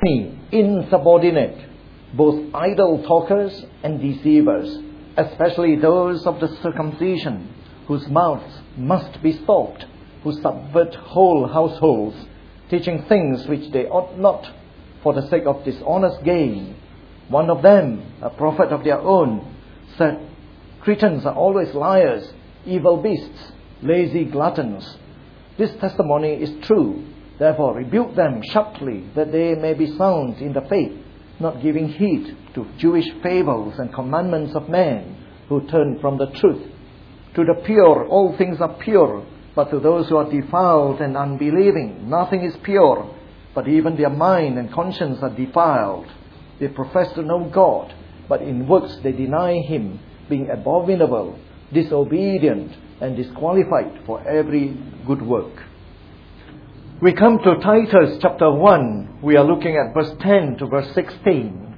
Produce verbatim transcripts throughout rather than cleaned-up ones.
many insubordinate, both idle talkers and deceivers, especially those of the circumcision, whose mouths must be stopped, who subvert whole households, teaching things which they ought not, for the sake of dishonest gain. One of them, a prophet of their own, said, Cretans are always liars, evil beasts, lazy gluttons. This testimony is true. Therefore rebuke them sharply, that they may be sound in the faith, not giving heed to Jewish fables and commandments of men who turn from the truth. To the pure all things are pure, but to those who are defiled and unbelieving nothing is pure, but even their mind and conscience are defiled. They profess to know God, but in works they deny Him, being abominable, disobedient, and disqualified for every good work. We come to Titus chapter one. We are looking at verse ten to verse sixteen.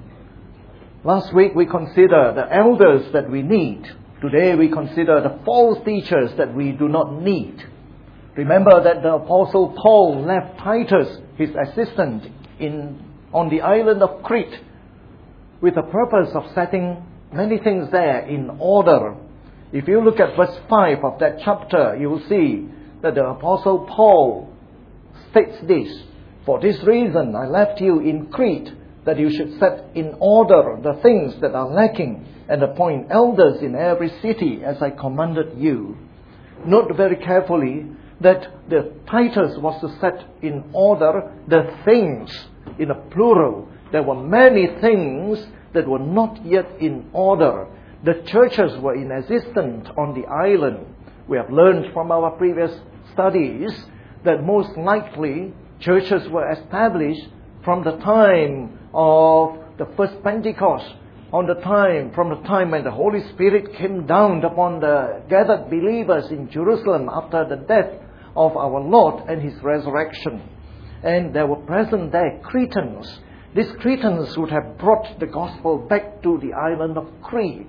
Last week we considered the elders that we need. Today we consider the false teachers that we do not need. Remember that the Apostle Paul left Titus, his assistant, in on the island of Crete with the purpose of setting many things there in order. If you look at verse five of that chapter, you will see that the Apostle Paul states this, For this reason I left you in Crete, that you should set in order the things that are lacking, and appoint elders in every city, as I commanded you. Note very carefully that the Titus was to set in order the things, in a plural. There were many things that were not yet in order. The churches were in existence on the island. We have learned from our previous studies that most likely churches were established from the time of the first Pentecost, on the time, from the time when the Holy Spirit came down upon the gathered believers in Jerusalem after the death of our Lord and His resurrection. And there were present there Cretans. These Cretans would have brought the gospel back to the island of Crete.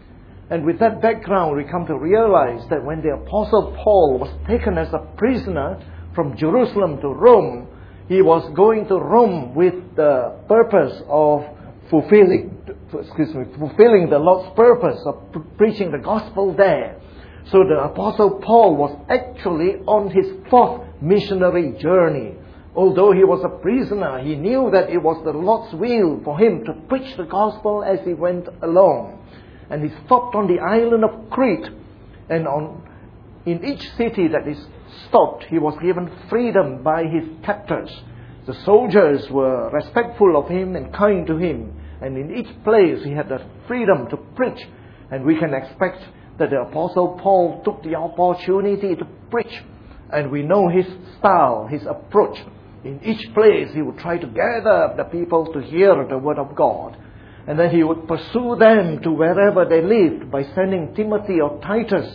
And with that background, we come to realize that when the Apostle Paul was taken as a prisoner from Jerusalem to Rome, he was going to Rome with the purpose of fulfilling, excuse me, fulfilling the Lord's purpose of pre- preaching the gospel there. So the Apostle Paul was actually on his fourth missionary journey. Although he was a prisoner, he knew that it was the Lord's will for him to preach the gospel as he went along. And he stopped on the island of Crete. And on in each city that he stopped, he was given freedom by his captors. The soldiers were respectful of him and kind to him. And in each place he had the freedom to preach. And we can expect that the Apostle Paul took the opportunity to preach. And we know his style, his approach. In each place he would try to gather the people to hear the word of God. And then he would pursue them to wherever they lived by sending Timothy or Titus.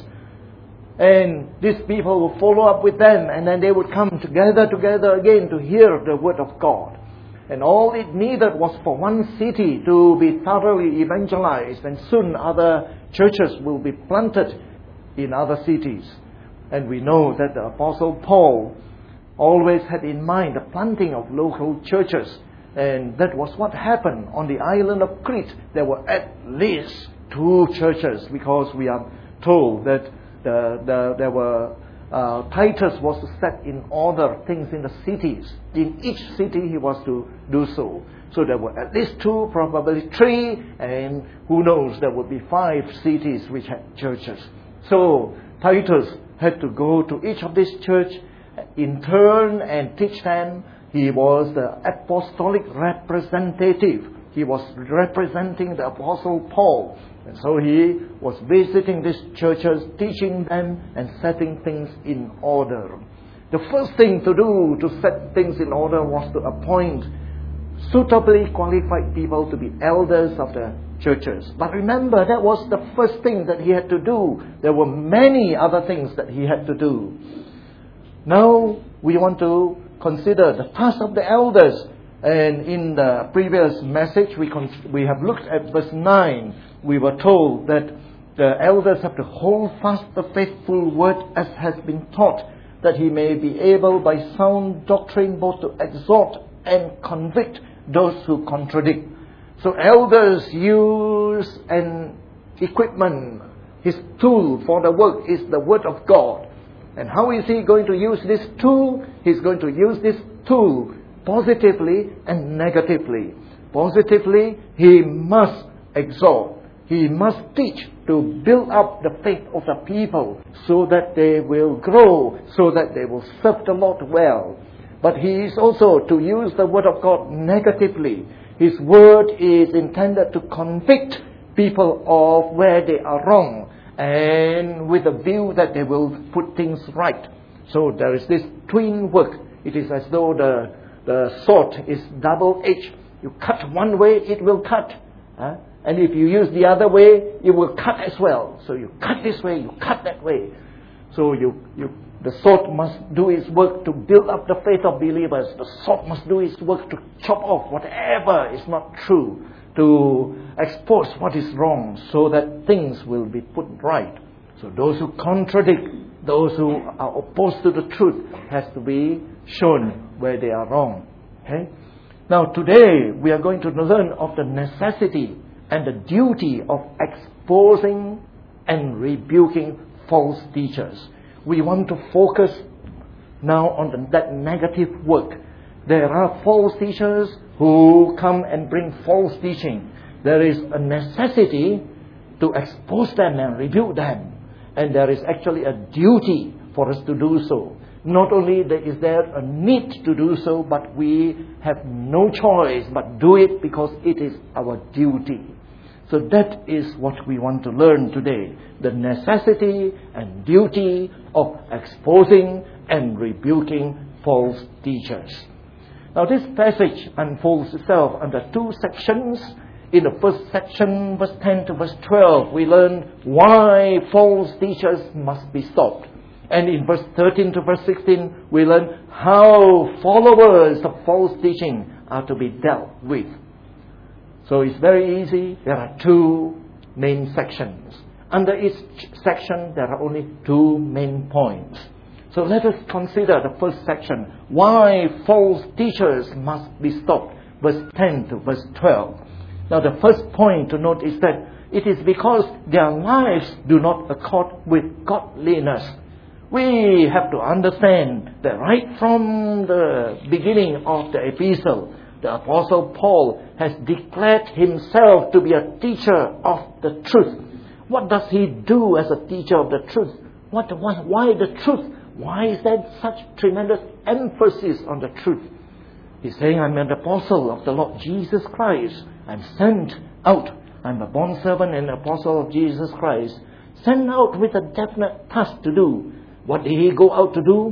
And these people would follow up with them, and then they would come together together again to hear the word of God. And all it needed was for one city to be thoroughly evangelized, and soon other churches will be planted in other cities. And we know that the Apostle Paul always had in mind the planting of local churches. And that was what happened on the island of Crete. There were at least two churches, because we are told that the, the, there were uh, Titus was to set in order things in the cities. In each city he was to do so. So there were at least two, probably three, and who knows, there would be five cities which had churches. So Titus had to go to each of these churches in turn and teach them. He was the apostolic representative. He was representing the Apostle Paul. And so he was visiting these churches, teaching them and setting things in order. The first thing to do to set things in order was to appoint suitably qualified people to be elders of the churches. But remember, that was the first thing that he had to do. There were many other things that he had to do. Now we want to consider the task of the elders. And in the previous message, we con- we have looked at verse nine. We were told that the elders have to hold fast the faithful word as has been taught, that he may be able by sound doctrine both to exhort and convict those who contradict. So elders use an equipment. His tool for the work is the Word of God. And how is he going to use this tool? He's going to use this tool positively and negatively. Positively, he must exhort. He must teach to build up the faith of the people so that they will grow, so that they will serve the Lord well. But he is also to use the Word of God negatively. His Word is intended to convict people of where they are wrong, and with a view that they will put things right. So there is this twin work. It is as though the, the sword is double-edged. You cut one way, it will cut. Huh? And if you use the other way, it will cut as well. So you cut this way, you cut that way. So you, you, the sword must do its work to build up the faith of believers. The sword must do its work to chop off whatever is not true, to expose what is wrong, so that things will be put right. So those who contradict, those who are opposed to the truth, has to be shown where they are wrong. Okay? Now today we are going to learn of the necessity and the duty of exposing and rebuking false teachers. We want to focus now on the, that negative work. There are false teachers who come and bring false teaching. There is a necessity to expose them and rebuke them. And there is actually a duty for us to do so. Not only is there a need to do so, but we have no choice but do it because it is our duty. So that is what we want to learn today. The necessity and duty of exposing and rebuking false teachers. Now this passage unfolds itself under two sections. In the first section, verse ten to verse twelve, we learn why false teachers must be stopped. And in verse thirteen to verse sixteen, we learn how followers of false teaching are to be dealt with. So it's very easy. There are two main sections. Under each section, there are only two main points. So let us consider the first section. Why false teachers must be stopped. Verse ten to verse twelve. Now the first point to note is that it is because their lives do not accord with godliness. We have to understand that right from the beginning of the epistle, the Apostle Paul has declared himself to be a teacher of the truth. What does he do as a teacher of the truth? What, why, why the truth? Why is there such tremendous emphasis on the truth? He's saying, I'm an apostle of the Lord Jesus Christ. I'm sent out. I'm a bondservant and apostle of Jesus Christ. Sent out with a definite task to do. What did he go out to do?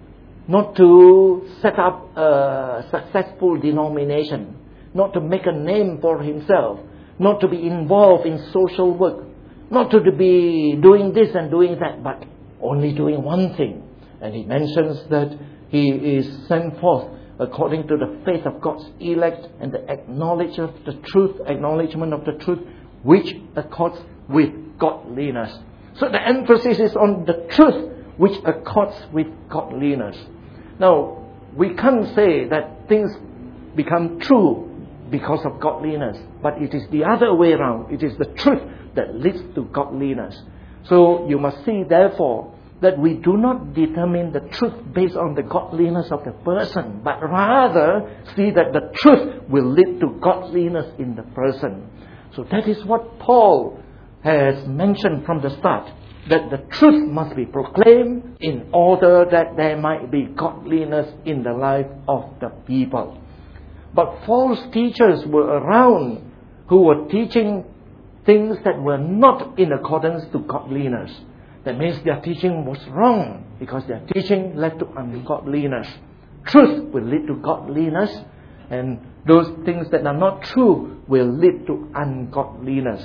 Not to set up a successful denomination. Not to make a name for himself. Not to be involved in social work. Not to be doing this and doing that, but only doing one thing. And he mentions that he is sent forth according to the faith of God's elect and the acknowledge of the truth, acknowledgement of the truth, which accords with godliness. So the emphasis is on the truth which accords with godliness. Now, we can't say that things become true because of godliness, but it is the other way around. It is the truth that leads to godliness. So you must see, therefore, that we do not determine the truth based on the godliness of the person, but rather see that the truth will lead to godliness in the person. So that is what Paul has mentioned from the start, that the truth must be proclaimed in order that there might be godliness in the life of the people. But false teachers were around who were teaching things that were not in accordance to godliness. That means their teaching was wrong, because their teaching led to ungodliness. Truth will lead to godliness, and those things that are not true will lead to ungodliness.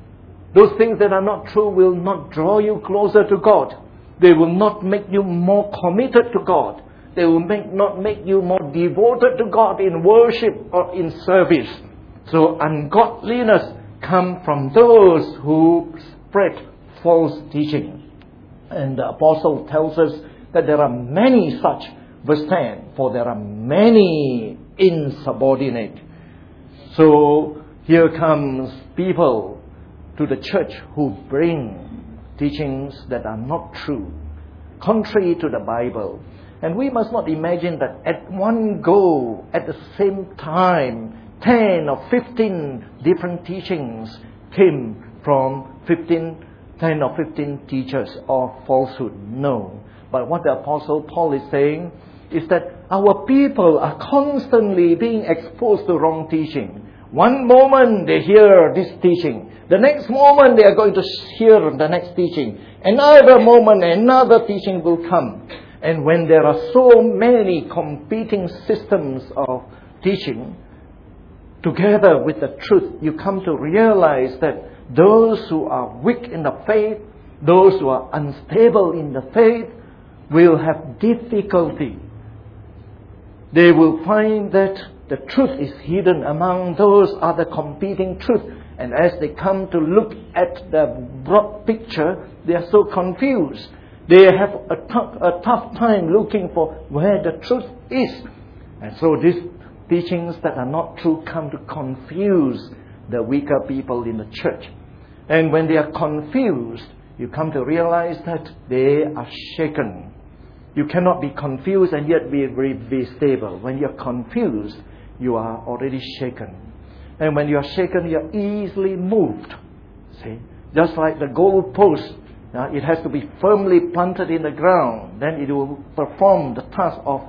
Those things that are not true will not draw you closer to God. They will not make you more committed to God. They will make, not make you more devoted to God in worship or in service. So ungodliness comes from those who spread false teaching. And the apostle tells us that there are many such. Verse ten, for there are many insubordinate. So here comes people to the church who bring teachings that are not true, contrary to the Bible. And we must not imagine that at one go, at the same time, ten or fifteen different teachings came from fifteen, ten or fifteen teachers of falsehood. No. But what the Apostle Paul is saying is that our people are constantly being exposed to wrong teaching. One moment they hear this teaching. The next moment they are going to hear the next teaching. Another moment another teaching will come. And when there are so many competing systems of teaching, together with the truth, you come to realize that those who are weak in the faith, those who are unstable in the faith, will have difficulty. They will find that the truth is hidden among those other competing truths. And as they come to look at the broad picture, they are so confused. They have a, t- a tough time looking for where the truth is. And so these teachings that are not true come to confuse the weaker people in the church. And when they are confused, you come to realize that they are shaken. You cannot be confused and yet be, be, be stable. When you're confused, you are already shaken. And when you are shaken, you are easily moved. See? Just like the goalpost, uh, it has to be firmly planted in the ground. Then it will perform the task of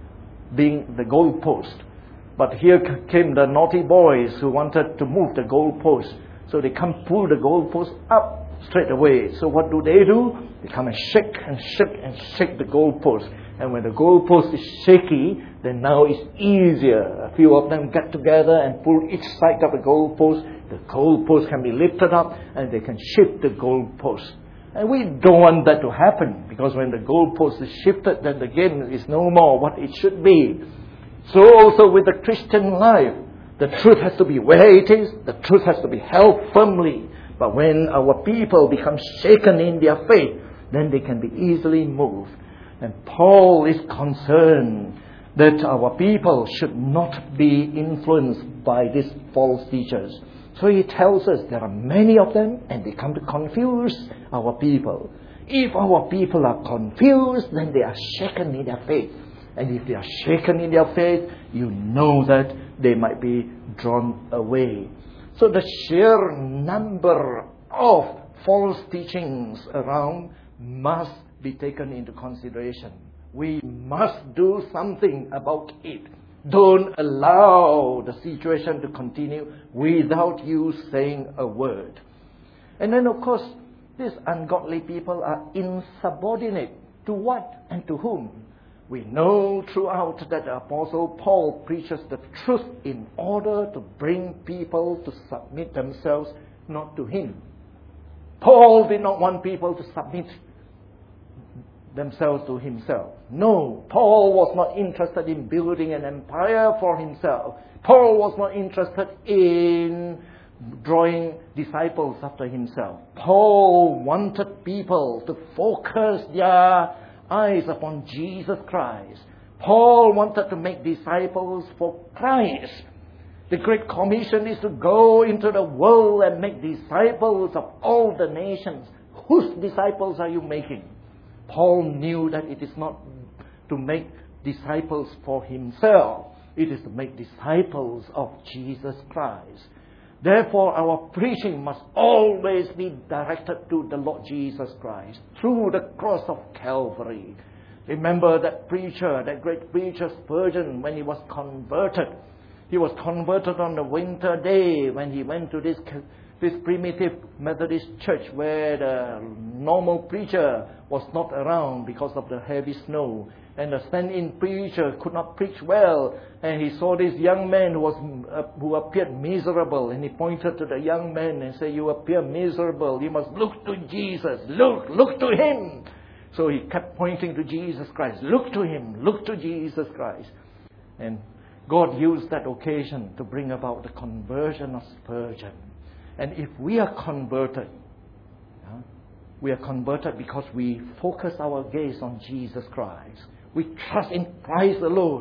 being the goalpost. But here came the naughty boys who wanted to move the goalpost. So they come pull the goalpost up straight away. So what do they do? They come and shake and shake and shake the goalpost. And when the goalpost is shaky, then now it's easier. A few of them get together and pull each side of the goalpost. The goalpost can be lifted up and they can shift the goalpost. And we don't want that to happen, because when the goalpost is shifted, then the game is no more what it should be. So also with the Christian life, the truth has to be where it is. The truth has to be held firmly. But when our people become shaken in their faith, then they can be easily moved. And Paul is concerned that our people should not be influenced by these false teachers. So he tells us there are many of them and they come to confuse our people. If our people are confused, then they are shaken in their faith. And if they are shaken in their faith, you know that they might be drawn away. So the sheer number of false teachings around must be taken into consideration. We must do something about it. Don't allow the situation to continue without you saying a word. And then, of course, these ungodly people are insubordinate to what and to whom? We know throughout that the Apostle Paul preaches the truth in order to bring people to submit themselves not to him. Paul did not want people to submit themselves to himself. No, Paul was not interested in building an empire for himself. Paul was not interested in drawing disciples after himself. Paul wanted people to focus their eyes upon Jesus Christ. Paul wanted to make disciples for Christ. The Great Commission is to go into the world and make disciples of all the nations. Whose disciples are you making? Paul knew that it is not to make disciples for himself. It is to make disciples of Jesus Christ. Therefore, our preaching must always be directed to the Lord Jesus Christ through the cross of Calvary. Remember that preacher, that great preacher Spurgeon, when he was converted. He was converted on the winter day when he went to this this primitive Methodist church where the normal preacher was not around because of the heavy snow. And the stand-in preacher could not preach well. And he saw this young man who was uh, who appeared miserable. And he pointed to the young man and said, "You appear miserable. You must look to Jesus. Look, look to him." So he kept pointing to Jesus Christ. Look to him. Look to Jesus Christ. And God used that occasion to bring about the conversion of Spurgeon. And if we are converted, yeah, we are converted because we focus our gaze on Jesus Christ. We trust in Christ alone.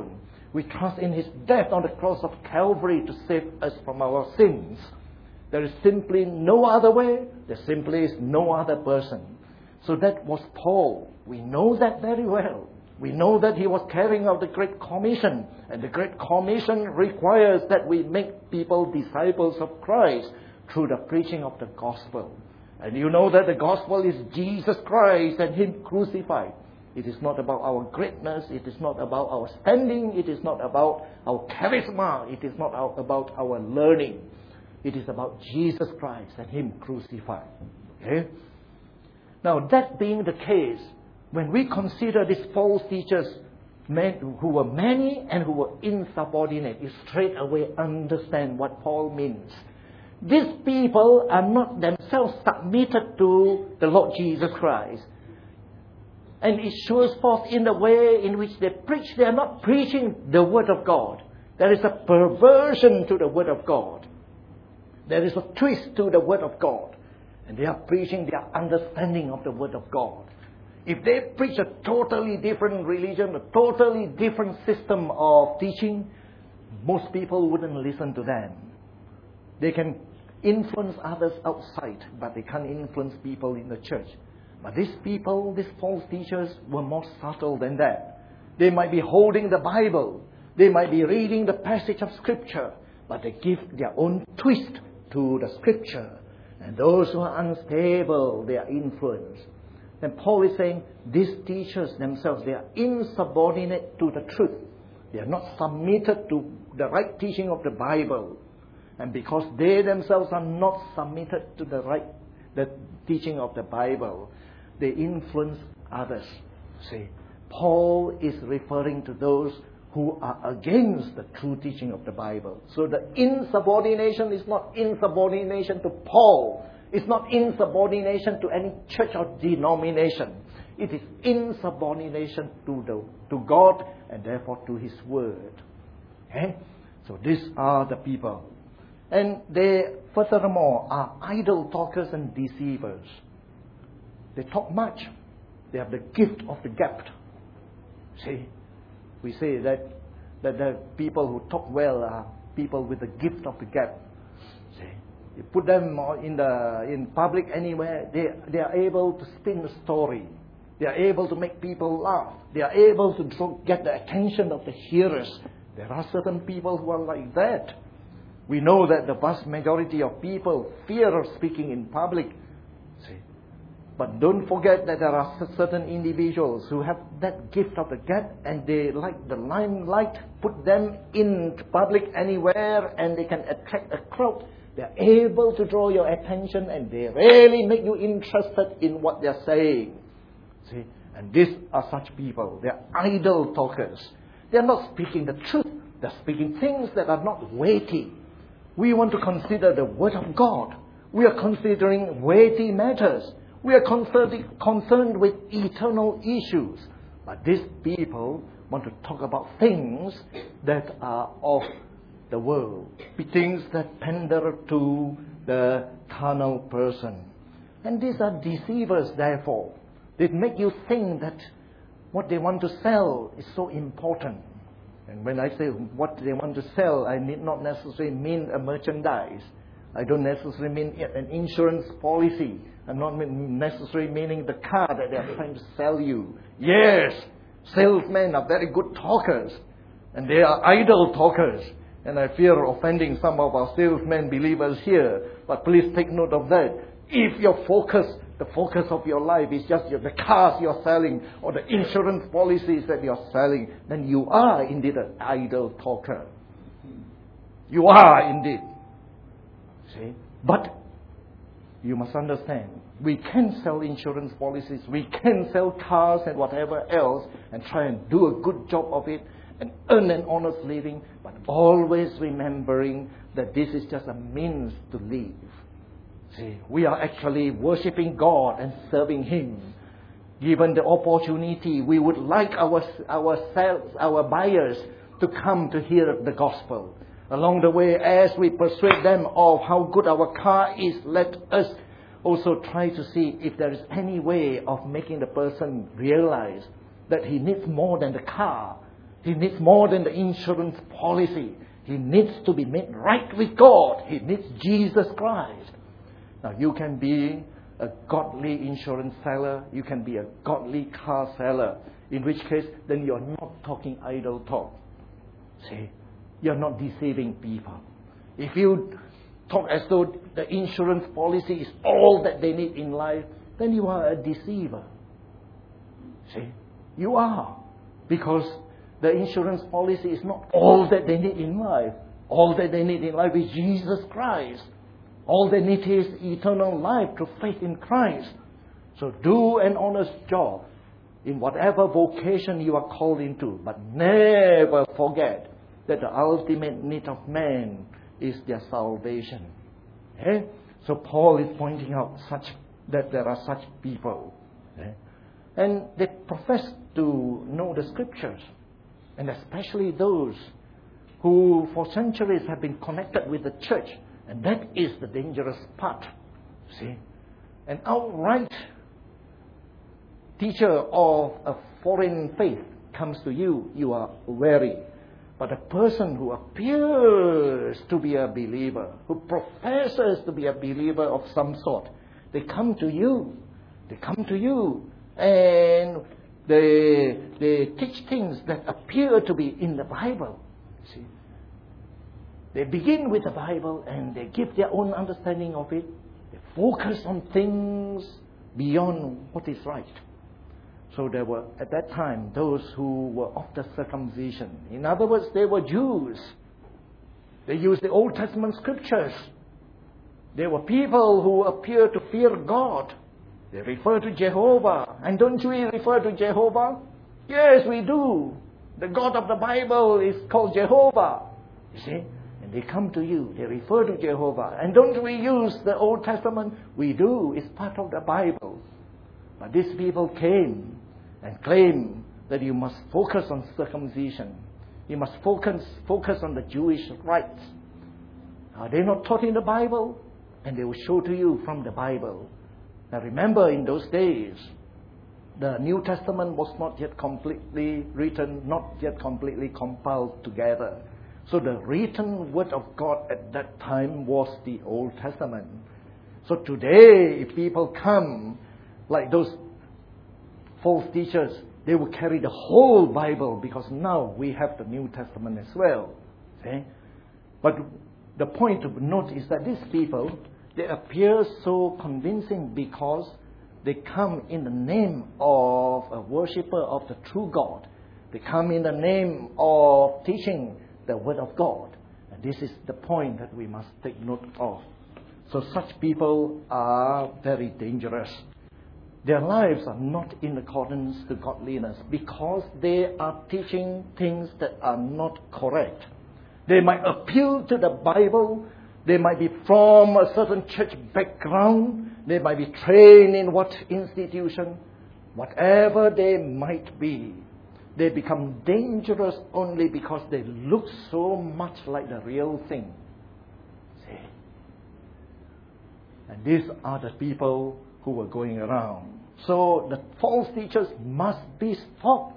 We trust in His death on the cross of Calvary to save us from our sins. There is simply no other way. There simply is no other person. So that was Paul. We know that very well. We know that he was carrying out the Great Commission. And the Great Commission requires that we make people disciples of Christ through the preaching of the gospel. And you know that the gospel is Jesus Christ and Him crucified. It is not about our greatness. It is not about our standing. It is not about our charisma. It is not about our learning. It is about Jesus Christ and Him crucified. Okay? Now, that being the case, when we consider these false teachers, men who were many and who were insubordinate, you straight away understand what Paul means. These people are not themselves submitted to the Lord Jesus Christ. And it shows forth in the way in which they preach. They are not preaching the Word of God. There is a perversion to the Word of God. There is a twist to the Word of God. And they are preaching their understanding of the Word of God. If they preach a totally different religion, a totally different system of teaching, most people wouldn't listen to them. They can influence others outside, but they can't influence people in the church. But these people, these false teachers, were more subtle than that. They might be holding the Bible. They might be reading the passage of Scripture. But they give their own twist to the Scripture. And those who are unstable, they are influenced. And Paul is saying, these teachers themselves, they are insubordinate to the truth. They are not submitted to the right teaching of the Bible. And because they themselves are not submitted to the right the teaching of the Bible, they influence others. See, Paul is referring to those who are against the true teaching of the Bible. So the insubordination is not insubordination to Paul. It's not insubordination to any church or denomination. It is insubordination to the to God and therefore to His Word. Okay? So these are the people. And they, furthermore, are idle talkers and deceivers. They talk much. They have the gift of the gab. See, we say that, that the people who talk well are people with the gift of the gab. See, you put them in the in public anywhere, they, they are able to spin a story. They are able to make people laugh. They are able to draw, get the attention of the hearers. There are certain people who are like that. We know that the vast majority of people fear speaking in public. See? But don't forget that there are certain individuals who have that gift of the gab and they like the limelight, put them in public anywhere and they can attract a crowd. They are able to draw your attention and they really make you interested in what they are saying. See? And these are such people. They are idle talkers. They are not speaking the truth. They are speaking things that are not weighty. We want to consider the Word of God. We are considering weighty matters. We are concerned with eternal issues. But these people want to talk about things that are of the world. Things that pander to the carnal person. And these are deceivers, therefore. They make you think that what they want to sell is so important. And when I say what they want to sell, I need not necessarily mean a merchandise. I don't necessarily mean an insurance policy. I'm not necessarily meaning the car that they are trying to sell you. Yes, salesmen are very good talkers. And they are idle talkers. And I fear offending some of our salesmen believers here. But please take note of that. If your focus, the focus of your life is just the cars you're selling or the insurance policies that you're selling, then you are indeed an idle talker. You are indeed. See? But you must understand, we can sell insurance policies, we can sell cars and whatever else and try and do a good job of it and earn an honest living, but always remembering that this is just a means to live. See, we are actually worshipping God and serving Him. Given the opportunity, we would like our our sales, our buyers to come to hear the gospel. Along the way, as we persuade them of how good our car is, let us also try to see if there is any way of making the person realize that he needs more than the car. He needs more than the insurance policy. He needs to be made right with God. He needs Jesus Christ. Now, you can be a godly insurance seller. You can be a godly car seller. In which case, then you're not talking idle talk. See, you're not deceiving people. If you talk as though the insurance policy is all that they need in life, then you are a deceiver. See, you are. Because the insurance policy is not all that they need in life. All that they need in life is Jesus Christ. All they need is eternal life through faith in Christ. So do an honest job in whatever vocation you are called into. But never forget that the ultimate need of man is their salvation. Okay? So Paul is pointing out such that there are such people. Okay? And they profess to know the Scriptures. And especially those who for centuries have been connected with the church. And that is the dangerous part. See? An outright teacher of a foreign faith comes to you, you are wary. But a person who appears to be a believer, who professes to be a believer of some sort, they come to you. They come to you and they, they teach things that appear to be in the Bible. See? They begin with the Bible and they give their own understanding of it. They focus on things beyond what is right. So there were, at that time, those who were of the circumcision. In other words, they were Jews. They used the Old Testament Scriptures. They were people who appeared to fear God. They refer to Jehovah. And don't we refer to Jehovah? Yes, we do. The God of the Bible is called Jehovah. You see? And they come to you. They refer to Jehovah. And don't we use the Old Testament? We do. It's part of the Bible. But these people came and claimed that you must focus on circumcision. You must focus, focus on the Jewish rites. Are they not taught in the Bible? And they will show to you from the Bible. Now remember, in those days, the New Testament was not yet completely written, not yet completely compiled together. So the written Word of God at that time was the Old Testament. So today, if people come like those false teachers, they will carry the whole Bible because now we have the New Testament as well. See? But the point to note is that these people, they appear so convincing because they come in the name of a worshipper of the true God. They come in the name of teaching the Word of God. And this is the point that we must take note of. So such people are very dangerous. Their lives are not in accordance to godliness because they are teaching things that are not correct. They might appeal to the Bible. They might be from a certain church background. They might be trained in what institution. Whatever they might be, they become dangerous only because they look so much like the real thing. See? And these are the people who were going around. So the false teachers must be stopped.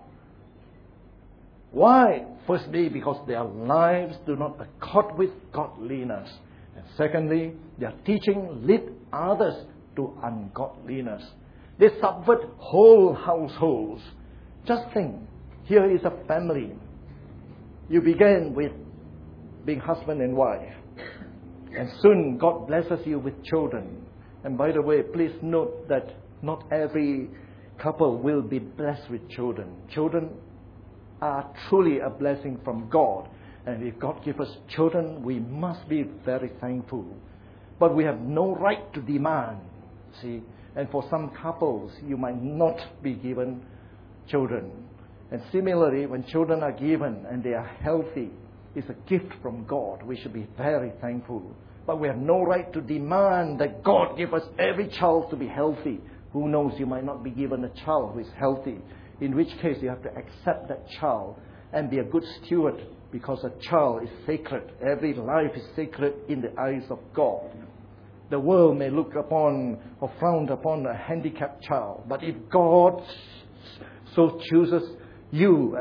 Why? Firstly, because their lives do not accord with godliness. And secondly, their teaching lead others to ungodliness. They subvert whole households. Just think, here is a family. You began with being husband and wife. And soon God blesses you with children. And by the way, please note that not every couple will be blessed with children. Children are truly a blessing from God. And if God gives us children, we must be very thankful. But we have no right to demand. See? And for some couples, you might not be given children. And similarly, when children are given and they are healthy, it's a gift from God. We should be very thankful. But we have no right to demand that God give us every child to be healthy. Who knows, you might not be given a child who is healthy. In which case, you have to accept that child and be a good steward because a child is sacred. Every life is sacred in the eyes of God. The world may look upon or frown upon a handicapped child. But if God so chooses you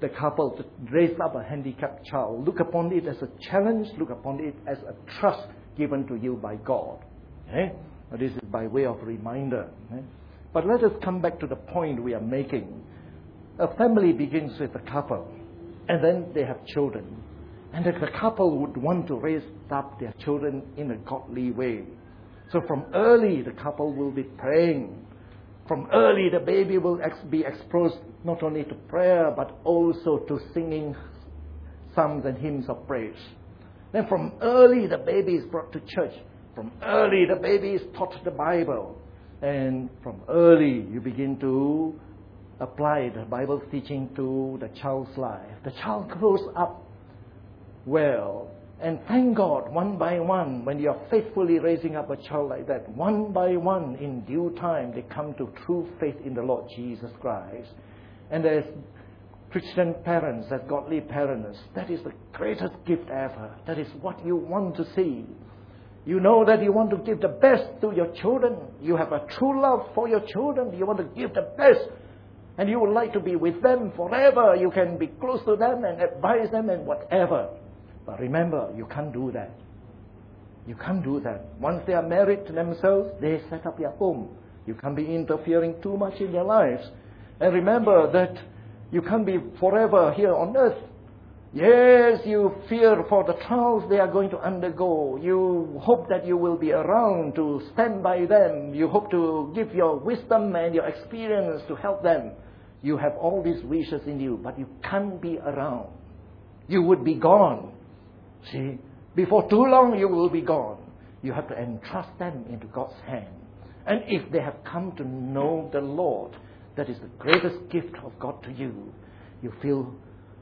the couple to raise up a handicapped child. Look upon it as a challenge. Look upon it as a trust given to you by God. Okay? This is by way of reminder. Okay? But let us come back to the point we are making. A family begins with a couple, and then they have children. And that the couple would want to raise up their children in a godly way. So from early, the couple will be praying. From early, the baby will ex- be exposed not only to prayer, but also to singing psalms and hymns of praise. Then from early, the baby is brought to church. From early, the baby is taught the Bible. And from early, you begin to apply the Bible's teaching to the child's life. The child grows up well. And thank God, one by one, when you are faithfully raising up a child like that, one by one, in due time, they come to true faith in the Lord Jesus Christ. And as Christian parents, as godly parents, that is the greatest gift ever. That is what you want to see. You know that you want to give the best to your children. You have a true love for your children. You want to give the best. And you would like to be with them forever. You can be close to them and advise them and whatever. But remember, you can't do that. You can't do that. Once they are married to themselves, they set up their home. You can't be interfering too much in their lives. And remember that you can't be forever here on earth. Yes, you fear for the trials they are going to undergo. You hope that you will be around to stand by them. You hope to give your wisdom and your experience to help them. You have all these wishes in you, but you can't be around. You would be gone. See, before too long you will be gone. You have to entrust them into God's hand. And if they have come to know the Lord, that is the greatest gift of God to you. You feel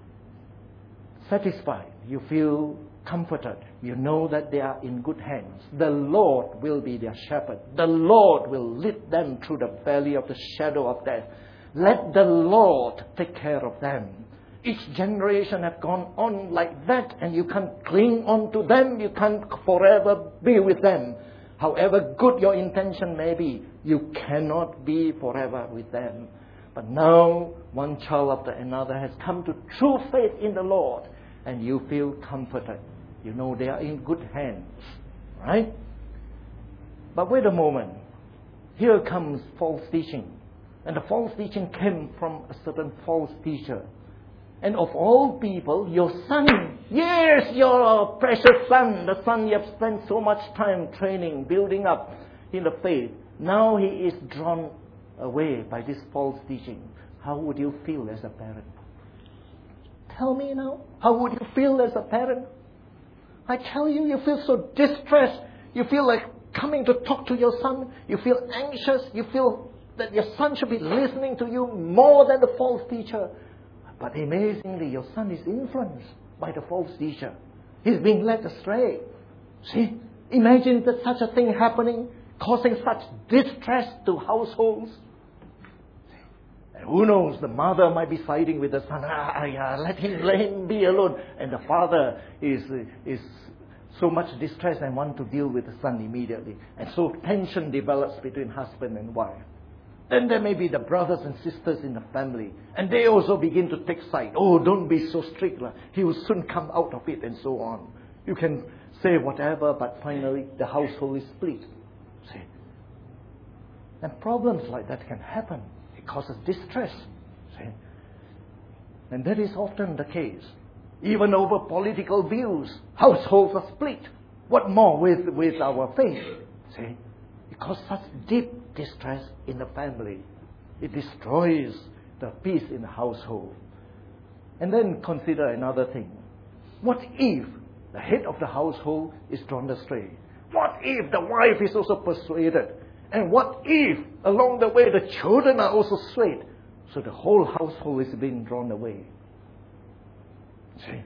satisfied. You feel comforted. You know that they are in good hands. The Lord will be their shepherd. The Lord will lead them through the valley of the shadow of death. Let the Lord take care of them. Each generation have gone on like that, and you can't cling on to them. You can't forever be with them. However good your intention may be, you cannot be forever with them. But now, one child after another has come to true faith in the Lord, and you feel comforted. You know they are in good hands, right? But wait a moment. Here comes false teaching. And the false teaching came from a certain false teacher. And of all people, your son, yes, your precious son, the son you have spent so much time training, building up in the faith, now he is drawn away by this false teaching. How would you feel as a parent? Tell me now, how would you feel as a parent? I tell you, you feel so distressed. You feel like coming to talk to your son. You feel anxious. You feel that your son should be listening to you more than the false teacher. But amazingly, your son is influenced by the false teacher. He's being led astray. See? Imagine that such a thing happening, causing such distress to households. And who knows, the mother might be siding with the son. Ah, yeah, let him, let him be alone. And the father is, is so much distressed and want to deal with the son immediately. And so tension develops between husband and wife. Then there may be the brothers and sisters in the family. And they also begin to take side. Oh, don't be so strict. He will soon come out of it and so on. You can say whatever, but finally the household is split. See? And problems like that can happen. It causes distress. See? And that is often the case. Even over political views, households are split. What more with, with our faith? See? It causes such deep distress in the family. It destroys the peace in the household. And then consider another thing. What if the head of the household is drawn astray? What if the wife is also persuaded? And what if along the way the children are also swayed? So the whole household is being drawn away. See?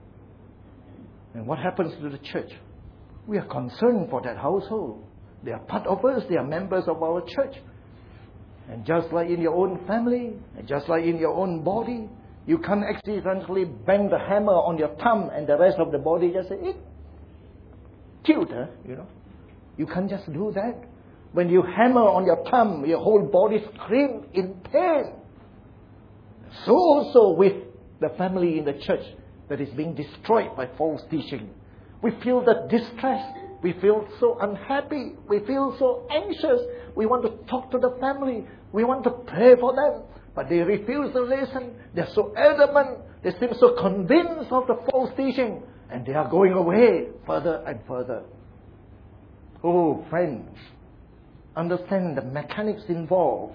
And what happens to the church? We are concerned for that household. They are part of us. They are members of our church. And just like in your own family, and just like in your own body, you can't accidentally bang the hammer on your thumb and the rest of the body just say, eh, cute, huh? You know. You can't just do that. When you hammer on your thumb, your whole body screams in pain. So also with the family in the church that is being destroyed by false teaching. We feel the distress. We feel so unhappy. We feel so anxious. We want to talk to the family. We want to pray for them. But they refuse to listen. They're so adamant. They seem so convinced of the false teaching. And they are going away further and further. Oh, friends, understand the mechanics involved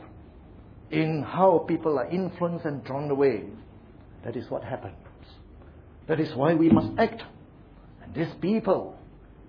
in how people are influenced and drawn away. That is what happens. That is why we must act. And these people,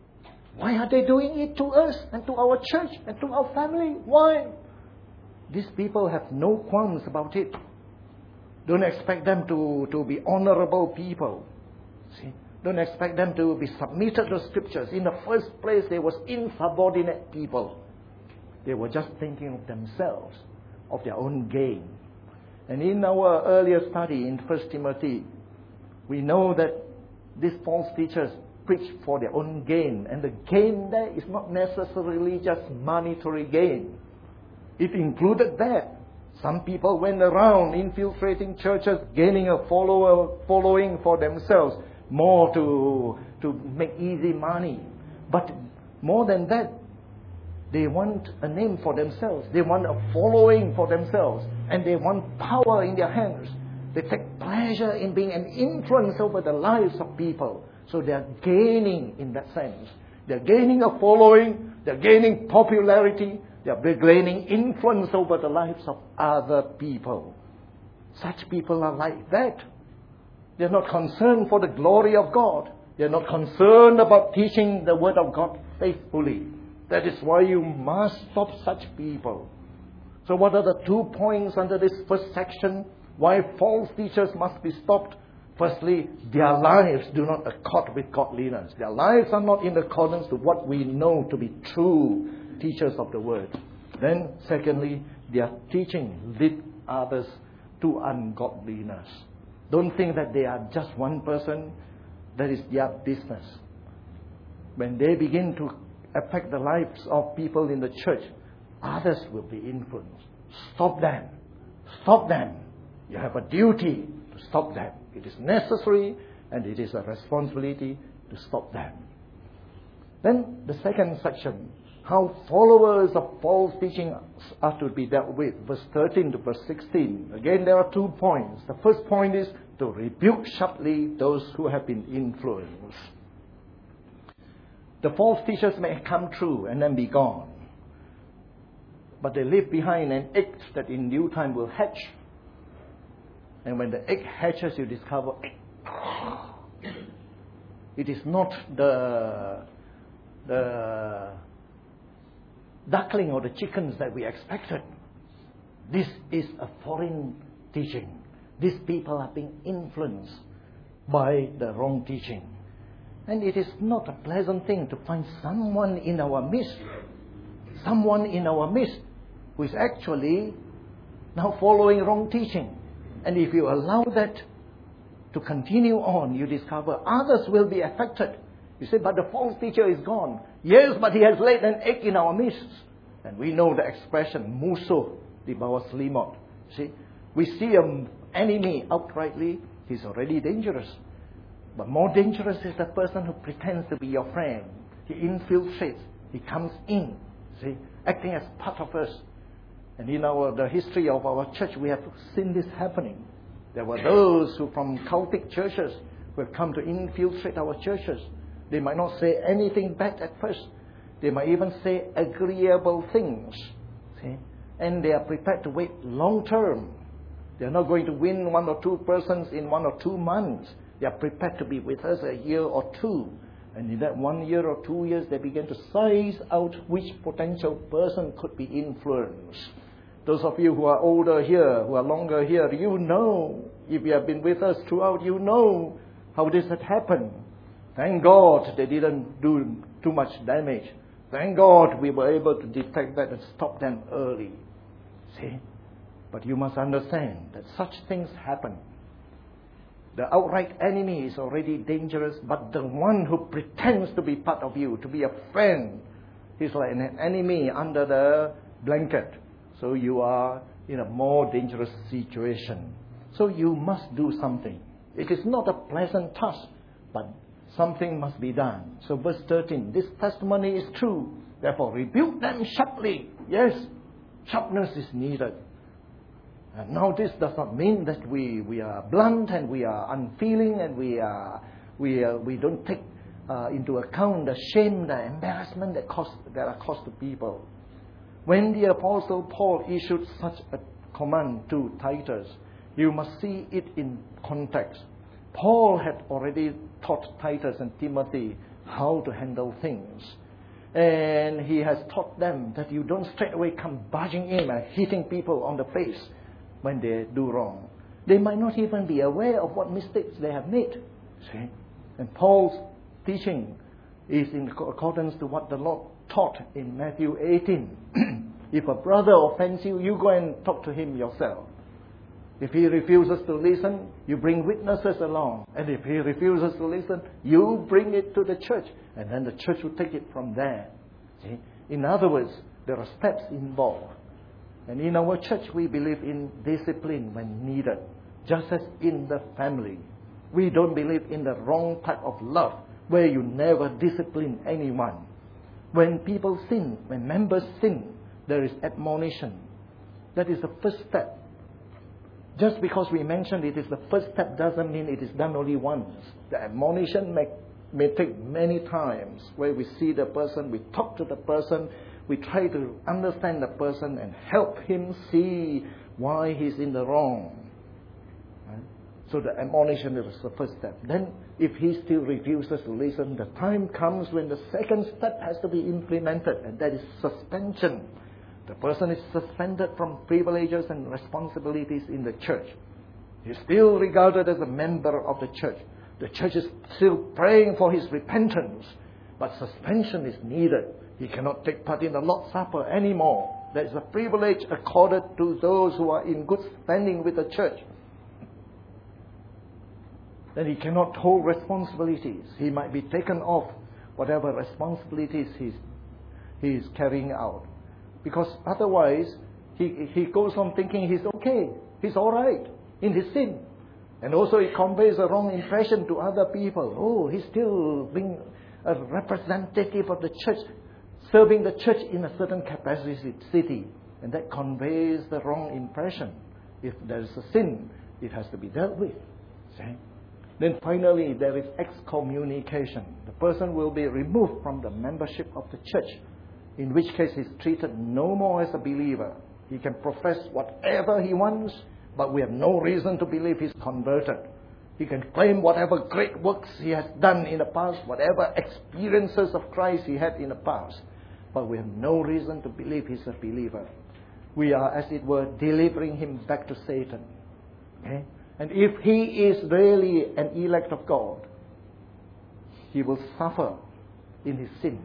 why are they doing it to us and to our church and to our family? Why? These people have no qualms about it. Don't expect them to, to be honorable people. See? Don't expect them to be submitted to scriptures. In the first place, they were insubordinate people. They were just thinking of themselves, of their own gain. And in our earlier study in First Timothy, we know that these false teachers preach for their own gain. And the gain there is not necessarily just monetary gain. It included that. Some people went around infiltrating churches, gaining a follower, following for themselves, more to, to make easy money. But more than that, they want a name for themselves. They want a following for themselves. And they want power in their hands. They take pleasure in being an influence over the lives of people. So they are gaining in that sense. They're gaining a following. They're gaining popularity. They're gaining influence over the lives of other people. Such people are like that. They're not concerned for the glory of God. They're not concerned about teaching the Word of God faithfully. That is why you must stop such people. So what are the two points under this first section? Why false teachers must be stopped? Firstly, their lives do not accord with godliness. Their lives are not in accordance to what we know to be true teachers of the Word. Then, secondly, their teaching lead others to ungodliness. Don't think that they are just one person. That is their business. When they begin to affect the lives of people in the church, others will be influenced. Stop them. Stop them. You have a duty to stop them. It is necessary and it is a responsibility to stop them. Then the second section, how followers of false teaching are to be dealt with. Verse thirteen to verse sixteen. Again, there are two points. The first point is to rebuke sharply those who have been influenced. The false teachers may come true and then be gone. But they leave behind an egg that in due time will hatch. And when the egg hatches, you discover it is not the, the duckling or the chickens that we expected. This is a foreign teaching. These people are being influenced by the wrong teaching. And it is not a pleasant thing to find someone in our midst, someone in our midst who is actually now following wrong teaching. And if you allow that to continue on, you discover others will be affected. You say, but the false teacher is gone. Yes, but he has laid an egg in our midst. And we know the expression, musuh di bawah selimut. See, we see an enemy outrightly, he's already dangerous. But more dangerous is the person who pretends to be your friend. He infiltrates, he comes in, see, acting as part of us. And in our the history of our church, we have seen this happening. There were those who from cultic churches who have come to infiltrate our churches. They might not say anything bad at first. They might even say agreeable things. See? And they are prepared to wait long term. They are not going to win one or two persons in one or two months. They are prepared to be with us a year or two. And in that one year or two years, they begin to size out which potential person could be influenced. Those of you who are older here, who are longer here, you know, if you have been with us throughout, you know how this had happened. Thank God they didn't do too much damage. Thank God we were able to detect that and stop them early. See? But you must understand that such things happen. The outright enemy is already dangerous, but the one who pretends to be part of you, to be a friend, he's like an enemy under the blanket. So you are in a more dangerous situation. So you must do something. It is not a pleasant task, but something must be done. So verse thirteen, this testimony is true. Therefore, rebuke them sharply. Yes, sharpness is needed. And now this does not mean that we, we are blunt and we are unfeeling and we are we are, we don't take uh, into account the shame, the embarrassment that cost that are caused to people. When the Apostle Paul issued such a command to Titus, you must see it in context. Paul had already taught Titus and Timothy how to handle things. And he has taught them that you don't straight away come barging in and hitting people on the face when they do wrong. They might not even be aware of what mistakes they have made. See? And Paul's teaching is in accordance to what the Lord taught in Matthew eighteen. If a brother offends you, you go and talk to him yourself. If he refuses to listen, you bring witnesses along. And if he refuses to listen, you bring it to the church. And then the church will take it from there. See? In other words, there are steps involved. And in our church, we believe in discipline when needed. Just as in the family. We don't believe in the wrong type of love, where you never discipline anyone. When people sin, when members sin, there is admonition. That is the first step. Just because we mentioned it is the first step doesn't mean it is done only once. The admonition may, may take many times, where we see the person, we talk to the person, we try to understand the person and help him see why he's in the wrong. Right? So the admonition is the first step. Then if he still refuses to listen, the time comes when the second step has to be implemented, and that is suspension. The person is suspended from privileges and responsibilities in the church. He is still regarded as a member of the church. The church is still praying for his repentance, but suspension is needed. He cannot take part in the Lord's Supper anymore. That is a privilege accorded to those who are in good standing with the church. Then he cannot hold responsibilities. He might be taken off whatever responsibilities he's, he is carrying out. Because otherwise, he, he goes on thinking he's okay, he's all right in his sin. And also it conveys a wrong impression to other people. Oh, he's still being a representative of the church, serving the church in a certain capacity. And that conveys the wrong impression. If there is a sin, it has to be dealt with. See? Then finally, there is excommunication. The person will be removed from the membership of the church, in which case he is treated no more as a believer. He can profess whatever he wants, but we have no reason to believe he's converted. He can claim whatever great works he has done in the past, whatever experiences of Christ he had in the past, but we have no reason to believe he's a believer. We are, as it were, delivering him back to Satan. Okay? And if he is really an elect of God, he will suffer in his sin.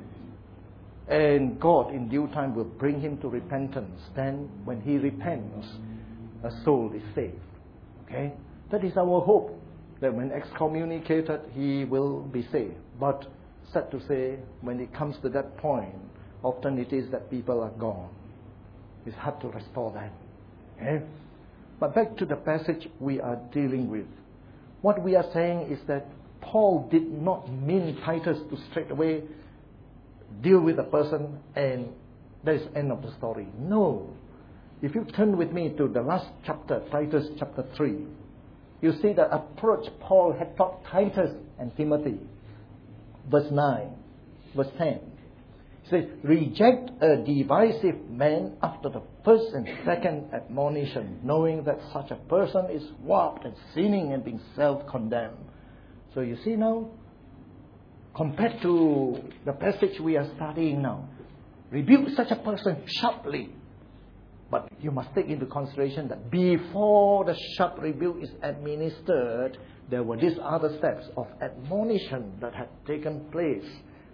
And God, in due time, will bring him to repentance. Then, when he repents, a soul is saved. Okay? That is our hope, that when excommunicated, he will be saved. But, sad to say, when it comes to that point, often it is that people are gone. It's hard to restore that. Okay? But back to the passage we are dealing with. What we are saying is that Paul did not mean Titus to straight away deal with the person and that is the end of the story. No. If you turn with me to the last chapter, Titus chapter three, you see the approach Paul had taught Titus and Timothy. Verse nine, verse ten. He says, reject a divisive man after the first and second admonition, knowing that such a person is warped and sinning and being self-condemned. So you see now, compared to the passage we are studying now, rebuke such a person sharply. But you must take into consideration that before the sharp rebuke is administered, there were these other steps of admonition that had taken place.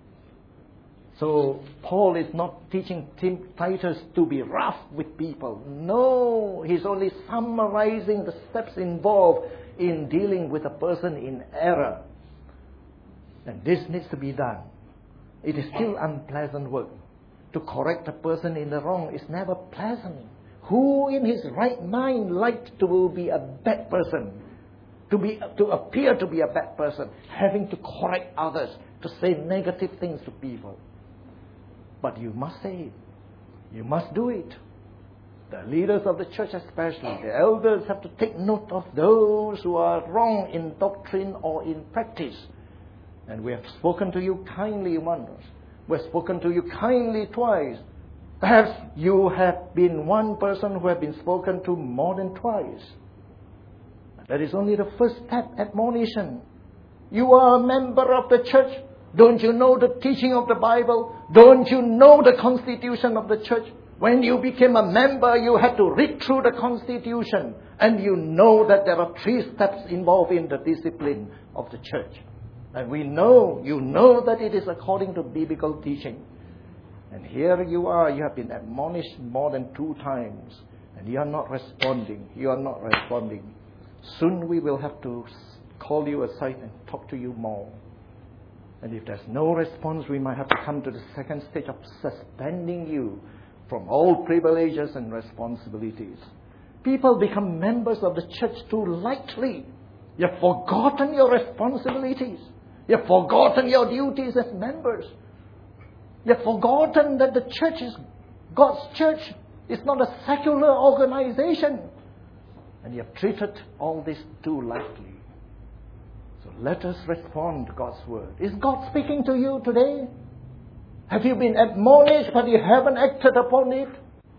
So Paul is not teaching Tim, Titus to be rough with people. No, he's only summarizing the steps involved in dealing with a person in error. And this needs to be done. It is still unpleasant work. To correct a person in the wrong is never pleasant. Who in his right mind liked to be a bad person? to be to appear to be a bad person, having to correct others, to say negative things to people. But you must say it. You must do it. The leaders of the church especially, the elders, have to take note of those who are wrong in doctrine or in practice. And we have spoken to you kindly once. We have spoken to you kindly twice. Perhaps you have been one person who have been spoken to more than twice. That is only the first step, admonition. You are a member of the church. Don't you know the teaching of the Bible? Don't you know the constitution of the church? When you became a member, you had to read through the constitution. And you know that there are three steps involved in the discipline of the church. And we know, you know that it is according to biblical teaching. And here you are, you have been admonished more than two times. And you are not responding. You are not responding. Soon we will have to call you aside and talk to you more. And if there's no response, we might have to come to the second stage of suspending you from all privileges and responsibilities. People become members of the church too lightly. You've forgotten your responsibilities. You've forgotten your duties as members. You've forgotten that the church is God's church. It's not a secular organization. And you've treated all this too lightly. So let us respond to God's word. Is God speaking to you today? Have you been admonished but you haven't acted upon it?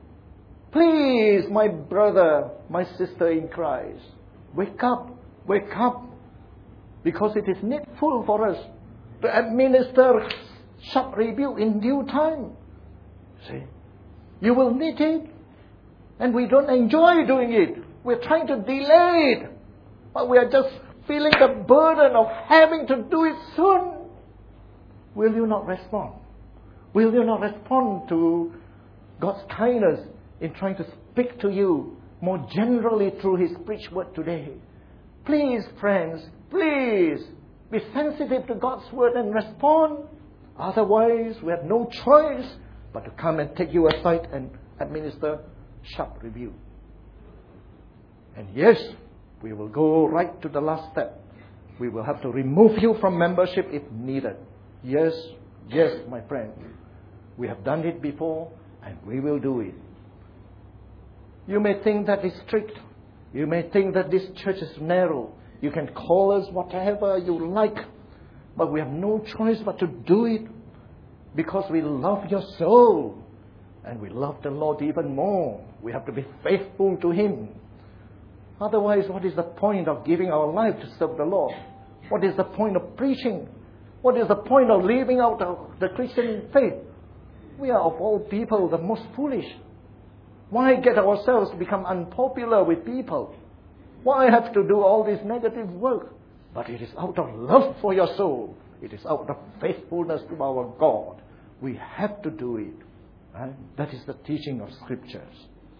Please, my brother, my sister in Christ, wake up, wake up. Because it is needful for us to administer sharp rebuke in due time. See? You will need it. And we don't enjoy doing it. We're trying to delay it. But we are just feeling the burden of having to do it soon. Will you not respond? Will you not respond to God's kindness in trying to speak to you more generally through His preached word today? Please, friends, please be sensitive to God's word and respond. Otherwise, we have no choice but to come and take you aside and administer sharp rebuke. And yes, we will go right to the last step. We will have to remove you from membership if needed. Yes, yes, my friend. We have done it before and we will do it. You may think that it's strict. You may think that this church is narrow. You can call us whatever you like. But we have no choice but to do it because we love your soul. And we love the Lord even more. We have to be faithful to Him. Otherwise, what is the point of giving our life to serve the Lord? What is the point of preaching? What is the point of living out the Christian faith? We are of all people the most foolish. Why get ourselves to become unpopular with people? Why have to do all this negative work? But it is out of love for your soul. It is out of faithfulness to our God. We have to do it. Right? That is the teaching of Scriptures.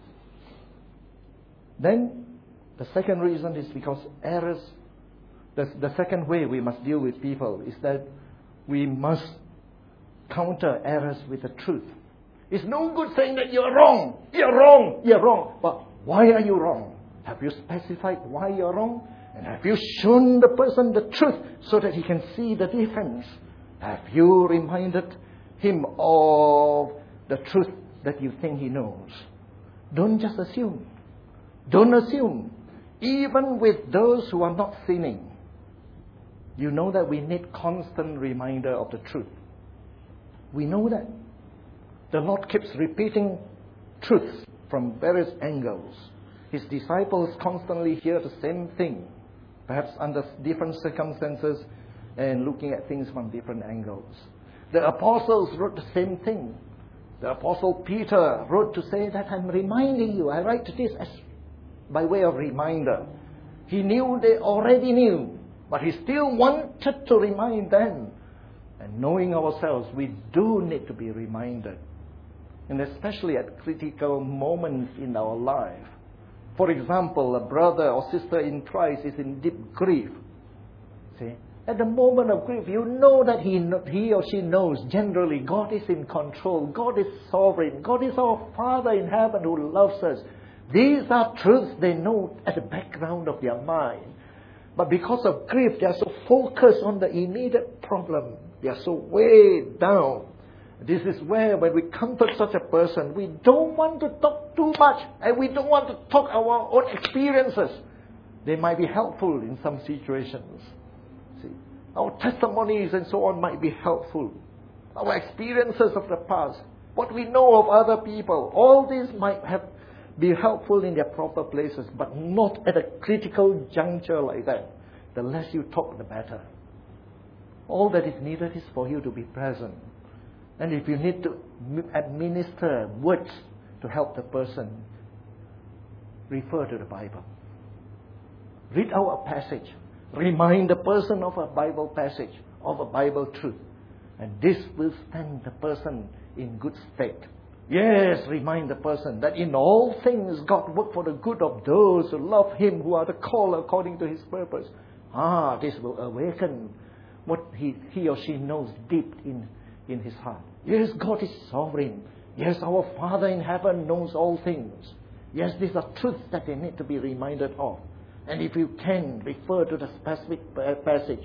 Then, the second reason is because errors, the, the second way we must deal with people is that we must counter errors with the truth. It's no good saying that you're wrong, you're wrong, you're wrong. But why are you wrong? Have you specified why you're wrong? And have you shown the person the truth so that he can see the difference? Have you reminded him of the truth that you think he knows? Don't just assume. Don't assume. Even with those who are not sinning, you know that we need constant reminder of the truth. We know that. The Lord keeps repeating truths from various angles. His disciples constantly hear the same thing, perhaps under different circumstances and looking at things from different angles. The apostles wrote the same thing. The apostle Peter wrote to say that I'm reminding you, I write this as by way of reminder. He knew they already knew, but he still wanted to remind them. And knowing ourselves, we do need to be reminded. And especially at critical moments in our life. For example, a brother or sister in Christ is in deep grief. See? At the moment of grief, you know that he, he or she knows generally God is in control. God is sovereign. God is our Father in heaven who loves us. These are truths they know at the background of their mind. But because of grief, they are so focused on the immediate problem. They are so weighed down. This is where, when we comfort such a person, we don't want to talk too much, and we don't want to talk our own experiences. They might be helpful in some situations. See, our testimonies and so on might be helpful. Our experiences of the past, what we know of other people, all these might have be helpful in their proper places, but not at a critical juncture like that. The less you talk, the better. All that is needed is for you to be present. And if you need to administer words to help the person, refer to the Bible. Read out a passage. Remind the person of a Bible passage, of a Bible truth. And this will stand the person in good stead. Yes, remind the person that in all things God works for the good of those who love Him, who are the called according to His purpose. Ah, this will awaken what he, he or she knows deep in, in his heart. Yes, God is sovereign. Yes, our Father in heaven knows all things. Yes, these are truths that they need to be reminded of. And if you can, refer to the specific passage.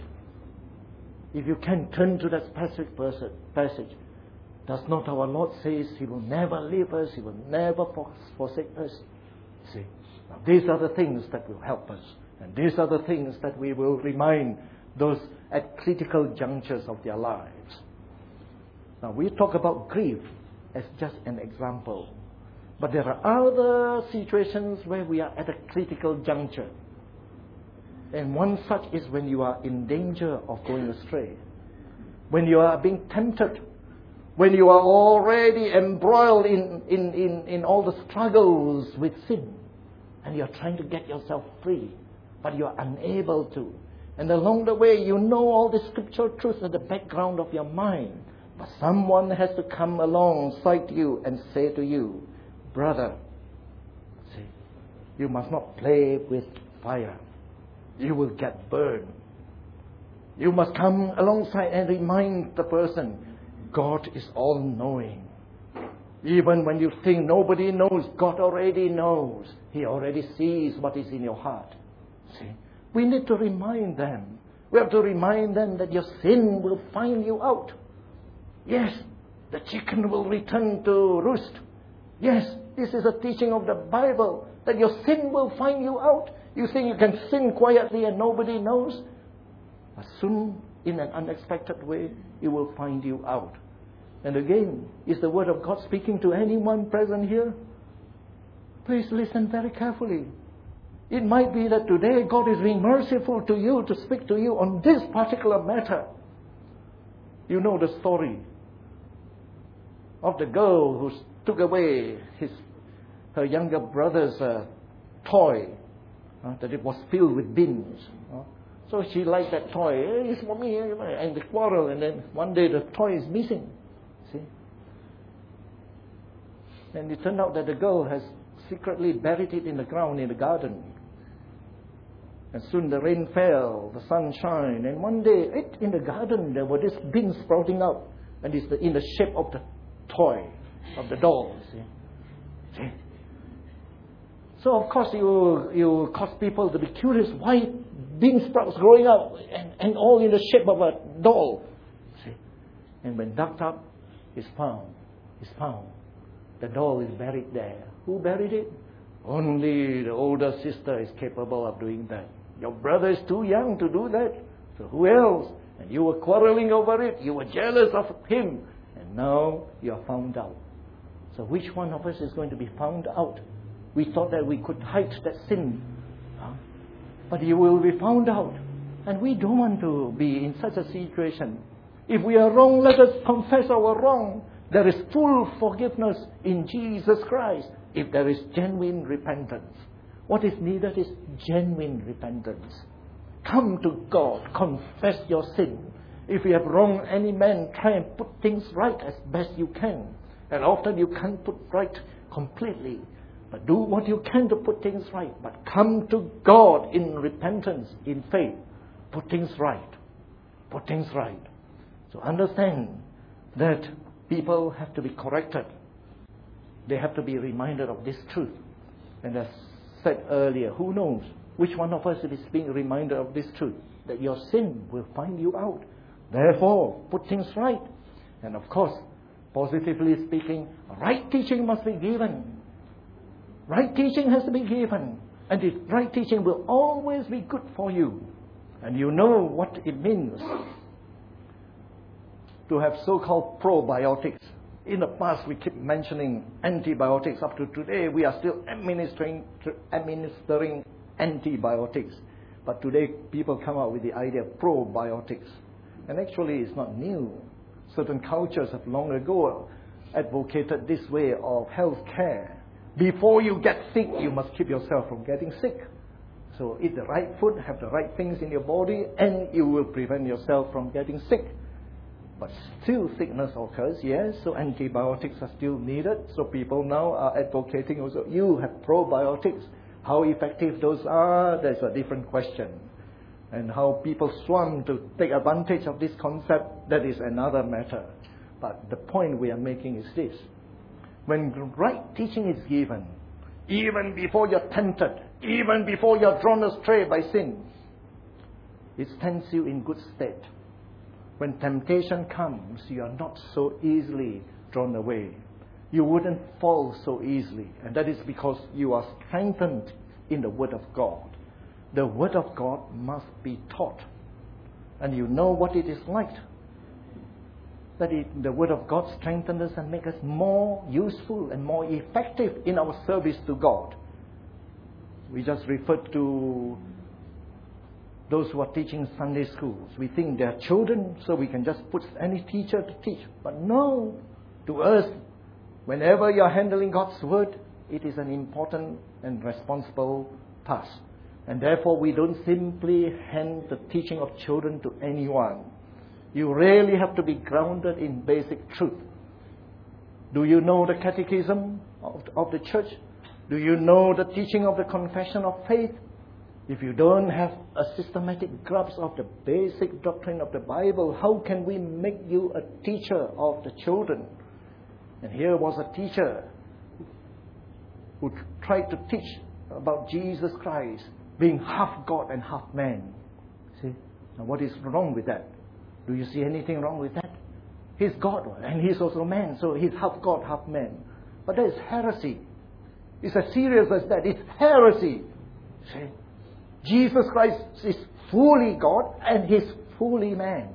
If you can, turn to that specific passage. Does not our Lord say He will never leave us, He will never forsake us? See, now these are the things that will help us. And these are the things that we will remind those at critical junctures of their lives. Now, we talk about grief as just an example. But there are other situations where we are at a critical juncture. And one such is when you are in danger of going astray. When you are being tempted. When you are already embroiled in, in, in, in all the struggles with sin. And you are trying to get yourself free. But you are unable to. And along the way, you know all the scriptural truths at the background of your mind. But someone has to come alongside you and say to you, brother, see, you must not play with fire. You will get burned. You must come alongside and remind the person, God is all-knowing. Even when you think nobody knows, God already knows. He already sees what is in your heart. See, we need to remind them. We have to remind them that your sin will find you out. Yes, the chicken will return to roost. Yes, this is a teaching of the Bible, that your sin will find you out. You think you can sin quietly and nobody knows? But soon, in an unexpected way, it will find you out. And again, is the Word of God speaking to anyone present here? Please listen very carefully. It might be that today God is being merciful to you to speak to you on this particular matter. You know the story of the girl who took away his her younger brother's uh, toy, uh, that it was filled with beans. Uh, so she liked that toy. Hey, it's for me, and they quarrel, and then one day the toy is missing. See? And it turned out that the girl has secretly buried it in the ground in the garden. And soon the rain fell, the sun shined, and one day, it, in the garden, there were these beans sprouting up, and it's the, in the shape of the toy, of the doll. See? See? So of course you you cause people to be curious, why bean sprouts growing up and, and all in the shape of a doll. See? And when dug up, it's found. It's found. The doll is buried there. Who buried it? Only the older sister is capable of doing that. Your brother is too young to do that. So who else? And you were quarreling over it. You were jealous of him. And now you are found out. So which one of us is going to be found out? We thought that we could hide that sin. Huh? But you will be found out. And we don't want to be in such a situation. If we are wrong, let us confess our wrong. There is full forgiveness in Jesus Christ if there is genuine repentance. What is needed is genuine repentance. Come to God, confess your sin. If you have wronged any man, try and put things right as best you can. And often you can't put right completely. But do what you can to put things right. But come to God in repentance, in faith. Put things right. Put things right. So understand that people have to be corrected. They have to be reminded of this truth. And as said earlier, who knows? Which one of us is being reminded of this truth? That your sin will find you out. Therefore, put things right. And of course, positively speaking, right teaching must be given. Right teaching has to be given. And this right teaching will always be good for you. And you know what it means to have so-called probiotics. In the past, we keep mentioning antibiotics. Up to today, we are still administering, administering antibiotics. But today, people come up with the idea of probiotics. And actually, it's not new. Certain cultures have long ago advocated this way of health care. Before you get sick, you must keep yourself from getting sick. So eat the right food, have the right things in your body, and you will prevent yourself from getting sick. But still sickness occurs, yes, so antibiotics are still needed. So people now are advocating also, you have probiotics. How effective those are, that's a different question. And how people swarm to take advantage of this concept, that is another matter. But the point we are making is this. When right teaching is given, even before you're tempted, even before you're drawn astray by sin, it stands you in good stead. When temptation comes, you are not so easily drawn away. You wouldn't fall so easily. And that is because you are strengthened in the Word of God. The Word of God must be taught. And you know what it is like. That it, the Word of God strengthens us and makes us more useful and more effective in our service to God. We just referred to those who are teaching Sunday schools. We think they are children, so we can just put any teacher to teach. But no, to us, whenever you are handling God's Word, it is an important and responsible task. And therefore, we don't simply hand the teaching of children to anyone. You really have to be grounded in basic truth. Do you know the catechism of, of the church? Do you know the teaching of the confession of faith? If you don't have a systematic grasp of the basic doctrine of the Bible, how can we make you a teacher of the children? And here was a teacher who tried to teach about Jesus Christ being half God and half man. See? Now what is wrong with that? Do you see anything wrong with that? He's God and he's also man, so he's half God, half man. But that is heresy. It's as serious as that. It's heresy. See? Jesus Christ is fully God and he's fully man.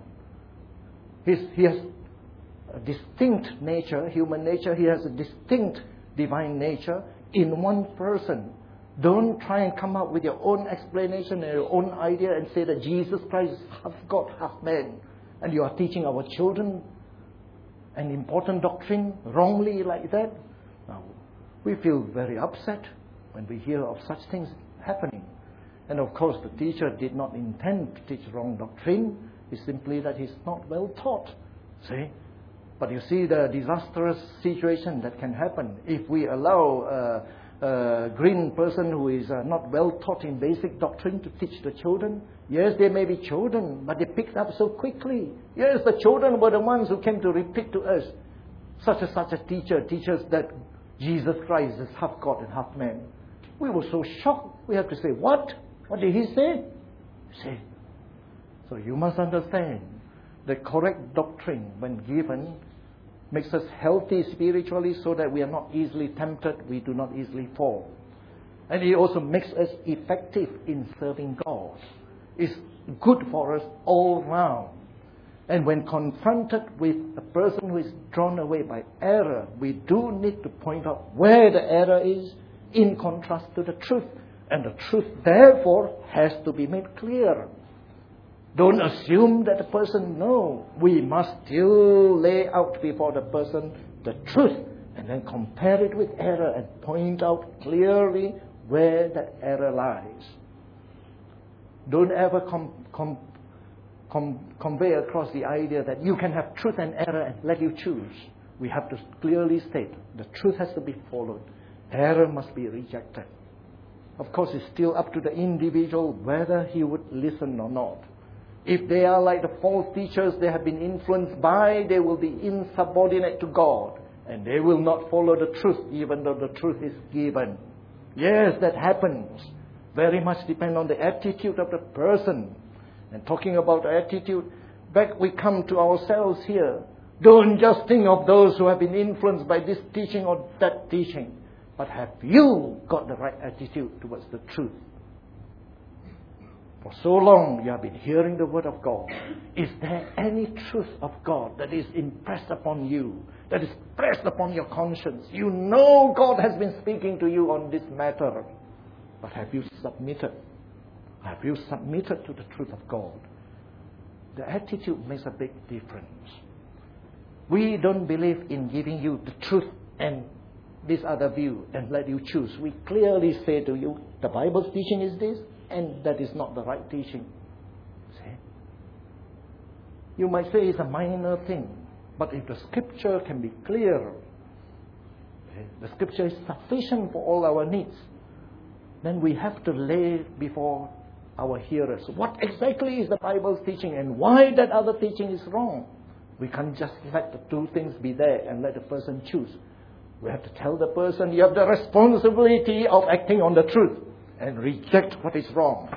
He's, he has a distinct nature, human nature. He has a distinct divine nature in one person. Don't try and come up with your own explanation and your own idea and say that Jesus Christ is half God, half man. And you are teaching our children an important doctrine wrongly like that. Now, we feel very upset when we hear of such things happening. And of course, the teacher did not intend to teach wrong doctrine. It's simply that he's not well taught. See? But you see the disastrous situation that can happen if we allow a, a green person who is uh, not well taught in basic doctrine to teach the children. Yes, they may be children, but they picked up so quickly. Yes, the children were the ones who came to repeat to us. Such and such a teacher teaches that Jesus Christ is half God and half man. We were so shocked. We have to say, what? What did he say? See? So you must understand the correct doctrine, when given, makes us healthy spiritually so that we are not easily tempted, we do not easily fall. And it also makes us effective in serving God. It's good for us all round. And when confronted with a person who is drawn away by error, we do need to point out where the error is in contrast to the truth. And the truth, therefore, has to be made clear. Don't assume that the person knows. We must still lay out before the person the truth and then compare it with error and point out clearly where that error lies. Don't ever com- com- com- convey across the idea that you can have truth and error and let you choose. We have to clearly state the truth has to be followed. Error must be rejected. Of course, it's still up to the individual whether he would listen or not. If they are like the false teachers they have been influenced by, they will be insubordinate to God. And they will not follow the truth even though the truth is given. Yes, that happens. very much depends on the attitude of the person. And talking about attitude, back we come to ourselves here. Don't just think of those who have been influenced by this teaching or that teaching, but have you got the right attitude towards the truth? For so long you have been hearing the word of God. Is there any truth of God that is impressed upon you, that is pressed upon your conscience? You know God has been speaking to you on this matter, but have you submitted? Have you submitted to the truth of God? The attitude makes a big difference. We don't believe in giving you the truth and this other view and let you choose. We clearly say to you, the Bible's teaching is this, and that is not the right teaching. See? You might say it's a minor thing, but if the Scripture can be clear, okay, the Scripture is sufficient for all our needs, then we have to lay before our hearers what exactly is the Bible's teaching and why that other teaching is wrong. We can't just let the two things be there and let the person choose. We have to tell the person, you have the responsibility of acting on the truth and reject what is wrong.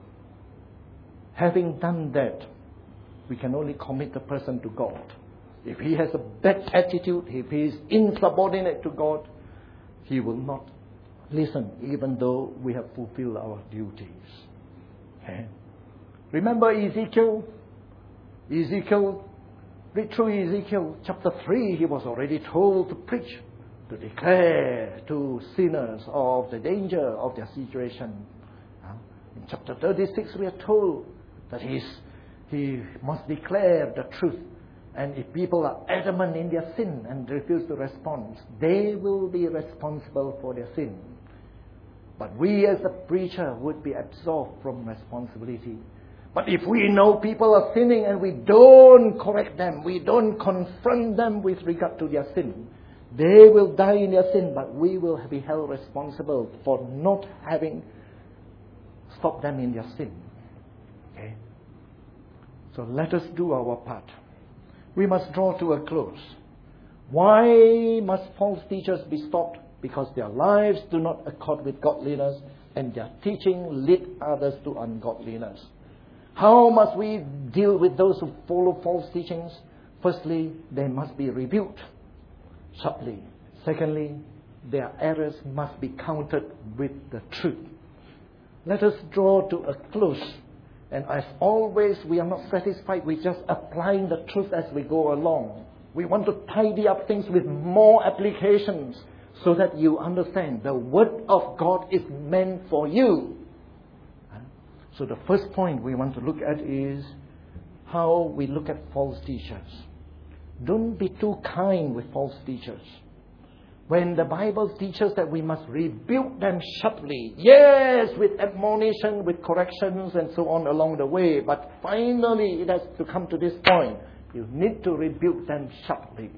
Having done that, we can only commit the person to God. If he has a bad attitude, if he is insubordinate to God, he will not listen, even though we have fulfilled our duties. Okay? Remember Ezekiel? Ezekiel, read through Ezekiel chapter three, he was already told to preach, to declare to sinners of the danger of their situation. In chapter thirty-six, we are told that he's, he must declare the truth. And if people are adamant in their sin and refuse to respond, they will be responsible for their sin. But we as a preacher would be absolved from responsibility. But if we know people are sinning and we don't correct them, we don't confront them with regard to their sin, they will die in their sin, but we will be held responsible for not having stopped them in their sin. Okay? So let us do our part. We must draw to a close. Why must false teachers be stopped? Because their lives do not accord with godliness and their teaching lead others to ungodliness. How must we deal with those who follow false teachings? Firstly, they must be rebuked sharply. Secondly, their errors must be countered with the truth. Let us draw to a close. And as always, we are not satisfied with just applying the truth as we go along. We want to tidy up things with more applications so that you understand the Word of God is meant for you. So the first point we want to look at is how we look at false teachers. Don't be too kind with false teachers. When the Bible teaches that we must rebuke them sharply, yes, with admonition, with corrections and so on along the way, but finally it has to come to this point. You need to rebuke them sharply.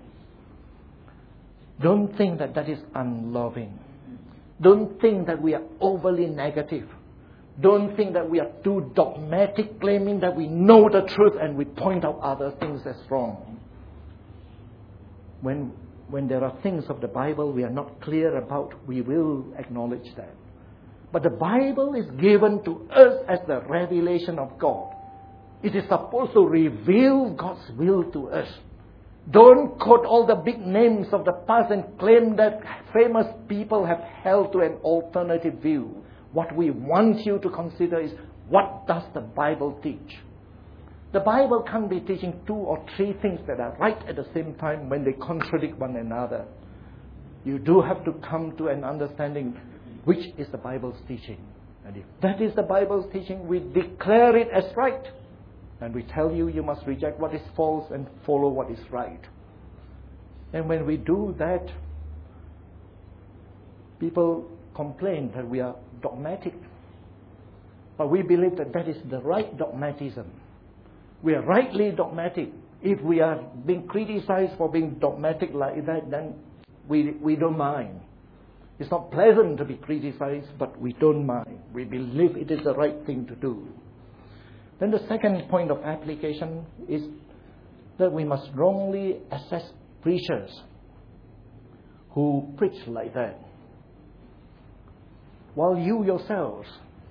Don't think that that is unloving. Don't think that we are overly negative. Don't think that we are too dogmatic, claiming that we know the truth and we point out other things as wrong. When When there are things of the Bible we are not clear about, we will acknowledge that. But the Bible is given to us as the revelation of God. It is supposed to reveal God's will to us. Don't quote all the big names of the past and claim that famous people have held to an alternative view. What we want you to consider is, what does the Bible teach? The Bible can't be teaching two or three things that are right at the same time when they contradict one another. You do have to come to an understanding which is the Bible's teaching. And if that is the Bible's teaching, we declare it as right. And we tell you, you must reject what is false and follow what is right. And when we do that, people complain that we are dogmatic. But we believe that that is the right dogmatism. We are rightly dogmatic. If we are being criticized for being dogmatic like that, then we we don't mind. It's not pleasant to be criticized, but we don't mind. We believe it is the right thing to do. Then the second point of application is that we must wrongly assess preachers who preach like that, while you yourselves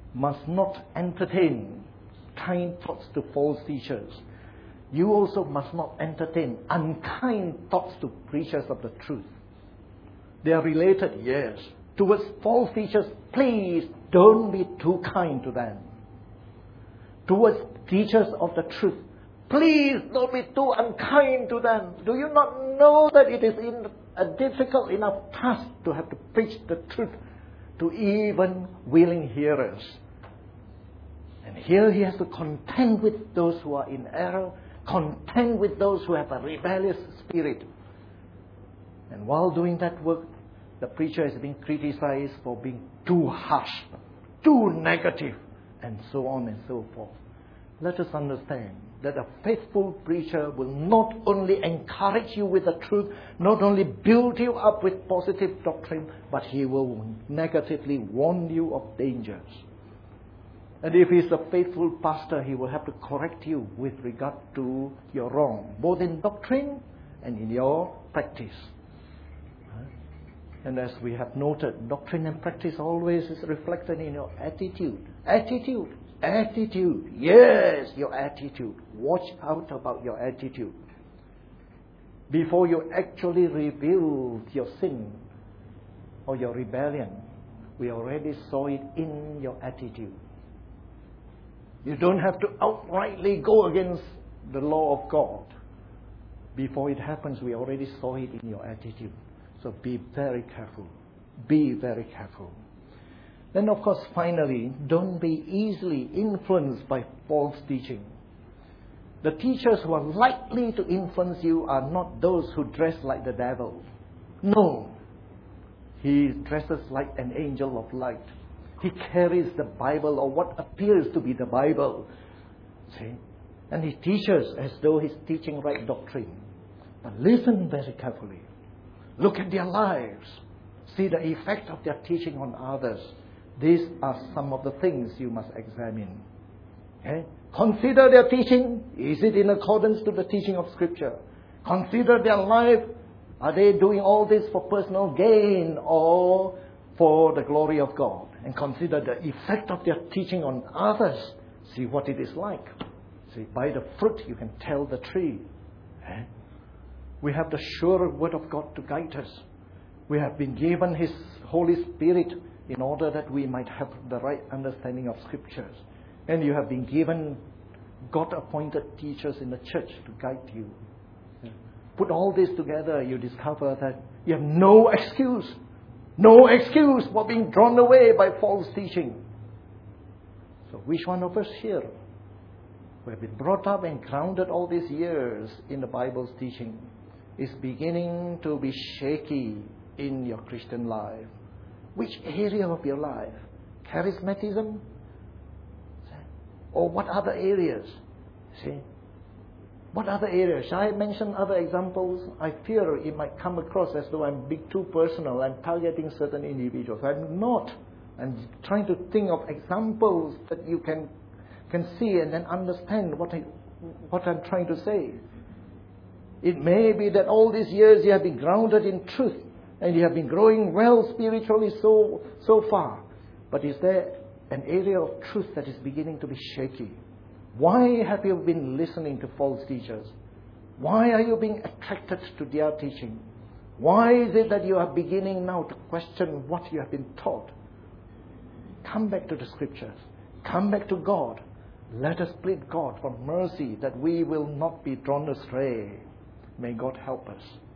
must not entertain kind thoughts to false teachers. You also must not entertain unkind thoughts to preachers of the truth. They are related, yes. Towards false teachers, please don't be too kind to them. Towards teachers of the truth, please don't be too unkind to them. Do you not know that it is in a difficult enough task to have to preach the truth to even willing hearers? And here he has to contend with those who are in error, contend with those who have a rebellious spirit. And while doing that work, the preacher is being criticized for being too harsh, too negative, and so on and so forth. Let us understand that a faithful preacher will not only encourage you with the truth, not only build you up with positive doctrine, but he will negatively warn you of dangers. And if he's a faithful pastor, he will have to correct you with regard to your wrong, both in doctrine and in your practice. And as we have noted, doctrine and practice always is reflected in your attitude. Attitude. Attitude. Yes, your attitude. Watch out about your attitude. Before you actually revealed your sin or your rebellion, we already saw it in your attitude. You don't have to outrightly go against the law of God. Before it happens, we already saw it in your attitude. So be very careful. Be very careful. Then, of course, finally, don't be easily influenced by false teaching. The teachers who are likely to influence you are not those who dress like the devil. No. He dresses like an angel of light. He carries the Bible, or what appears to be the Bible. See? And he teaches as though he's teaching right doctrine. But listen very carefully. Look at their lives. See the effect of their teaching on others. These are some of the things you must examine. Okay? Consider their teaching. Is it in accordance to the teaching of Scripture? Consider their life. Are they doing all this for personal gain or for the glory of God? And consider the effect of their teaching on others. See what it is like. See, by the fruit you can tell the tree. Okay? We have the sure word of God to guide us. We have been given His Holy Spirit in order that we might have the right understanding of Scriptures. And you have been given God-appointed teachers in the church to guide you. Put all this together, you discover that you have no excuse. No excuse for being drawn away by false teaching. So which one of us here, who have been brought up and grounded all these years in the Bible's teaching, is beginning to be shaky in your Christian life? Which area of your life? Charismatism? Or what other areas? See? What other areas? Shall I mention other examples? I fear it might come across as though I'm being too personal. I'm targeting certain individuals. I'm not. I'm trying to think of examples that you can can see and then understand what I what I'm trying to say. It may be that all these years you have been grounded in truth and you have been growing well spiritually so so far. But is there an area of truth that is beginning to be shaky? Why have you been listening to false teachers? Why are you being attracted to their teaching? Why is it that you are beginning now to question what you have been taught? Come back to the Scriptures. Come back to God. Let us plead God for mercy that we will not be drawn astray. May God help us.